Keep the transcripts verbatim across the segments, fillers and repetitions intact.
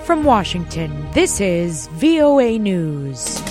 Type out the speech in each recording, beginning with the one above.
from Washington, this is V O A News.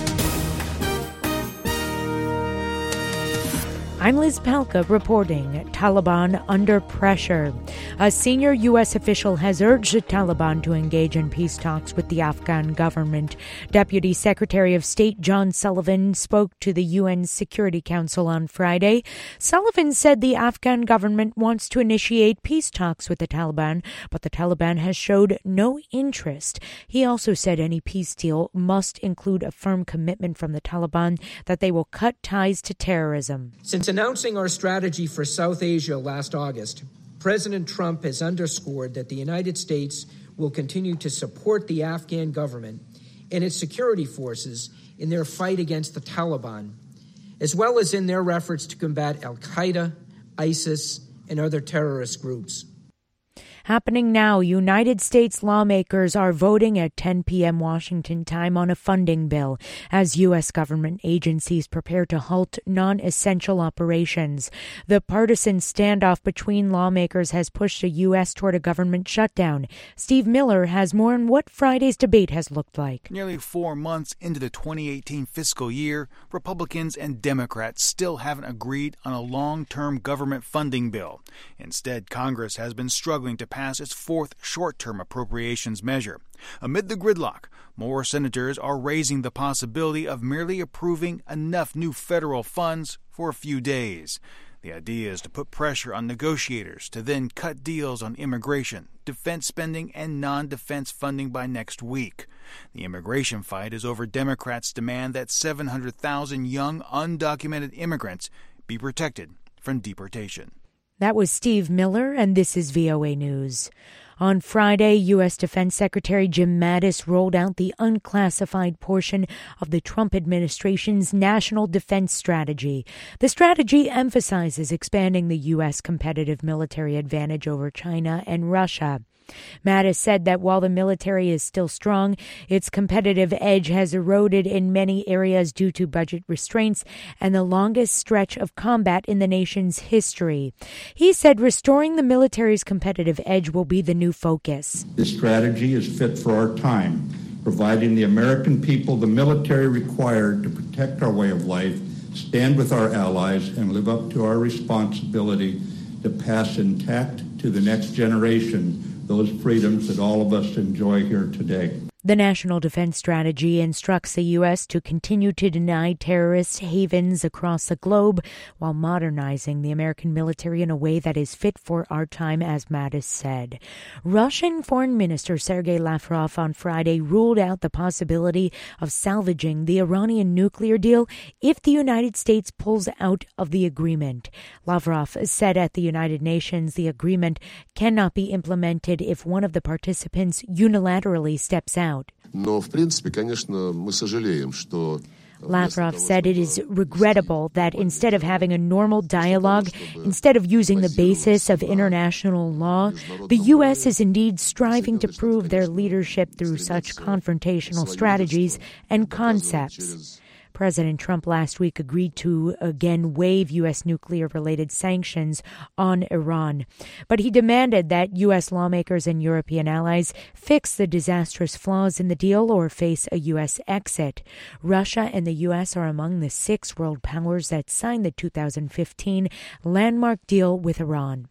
I'm Liz Palka reporting. Taliban under pressure. A senior U S official has urged the Taliban to engage in peace talks with the Afghan government. Deputy Secretary of State John Sullivan spoke to the U N Security Council on Friday. Sullivan said the Afghan government wants to initiate peace talks with the Taliban, but the Taliban has showed no interest. He also said any peace deal must include a firm commitment from the Taliban that they will cut ties to terrorism. Since announcing our strategy for South Asia last August, President Trump has underscored that the United States will continue to support the Afghan government and its security forces in their fight against the Taliban, as well as in their efforts to combat al-Qaeda, ISIS, and other terrorist groups. Happening now, United States lawmakers are voting at ten p.m. Washington time on a funding bill as U S government agencies prepare to halt non-essential operations. The partisan standoff between lawmakers has pushed the U S toward a government shutdown. Steve Miller has more on what Friday's debate has looked like. Nearly four months into the twenty eighteen fiscal year, Republicans and Democrats still haven't agreed on a long-term government funding bill. Instead, Congress has been struggling to pass its fourth short-term appropriations measure. Amid the gridlock, more senators are raising the possibility of merely approving enough new federal funds for a few days. The idea is to put pressure on negotiators to then cut deals on immigration, defense spending, and non-defense funding by next week. The immigration fight is over Democrats' demand that seven hundred thousand young, undocumented immigrants be protected from deportation. That was Steve Miller, and this is V O A News. On Friday, U S Defense Secretary Jim Mattis rolled out the unclassified portion of the Trump administration's National Defense Strategy. The strategy emphasizes expanding the U S competitive military advantage over China and Russia. Mattis said that while the military is still strong, its competitive edge has eroded in many areas due to budget restraints and the longest stretch of combat in the nation's history. He said restoring the military's competitive edge will be the new focus. This strategy is fit for our time, providing the American people the military required to protect our way of life, stand with our allies, and live up to our responsibility to pass intact to the next generation those freedoms that all of us enjoy here today. The National Defense Strategy instructs the U S to continue to deny terrorists havens across the globe while modernizing the American military in a way that is fit for our time, as Mattis said. Russian Foreign Minister Sergei Lavrov on Friday ruled out the possibility of salvaging the Iranian nuclear deal if the United States pulls out of the agreement. Lavrov said at the United Nations the agreement cannot be implemented if one of the participants unilaterally steps out. Но, в принципе, конечно, мы сожалеем, что Lavrov said it is regrettable that instead of having a normal dialogue, instead of using the basis of international law, the U S is indeed striving to prove their leadership through such confrontational strategies and concepts. President Trump last week agreed to again waive U S nuclear-related sanctions on Iran. But he demanded that U S lawmakers and European allies fix the disastrous flaws in the deal or face a U S exit. Russia and the U S are among the six world powers that signed the two thousand fifteen landmark deal with Iran.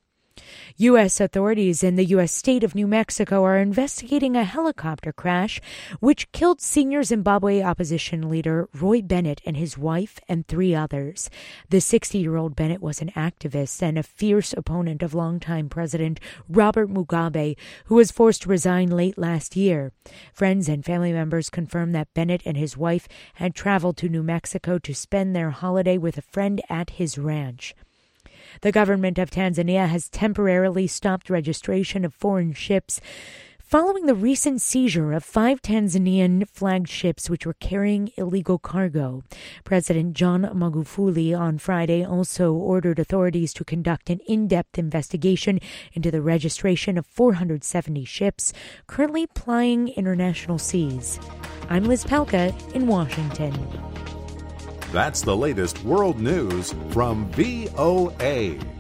U S authorities in the U S state of New Mexico are investigating a helicopter crash which killed senior Zimbabwe opposition leader Roy Bennett and his wife and three others. The sixty-year-old Bennett was an activist and a fierce opponent of longtime President Robert Mugabe, who was forced to resign late last year. Friends and family members confirmed that Bennett and his wife had traveled to New Mexico to spend their holiday with a friend at his ranch. The government of Tanzania has temporarily stopped registration of foreign ships following the recent seizure of five Tanzanian flagged ships which were carrying illegal cargo. President John Magufuli on Friday also ordered authorities to conduct an in-depth investigation into the registration of four hundred seventy ships currently plying international seas. I'm Liz Palka in Washington. That's the latest world news from V O A.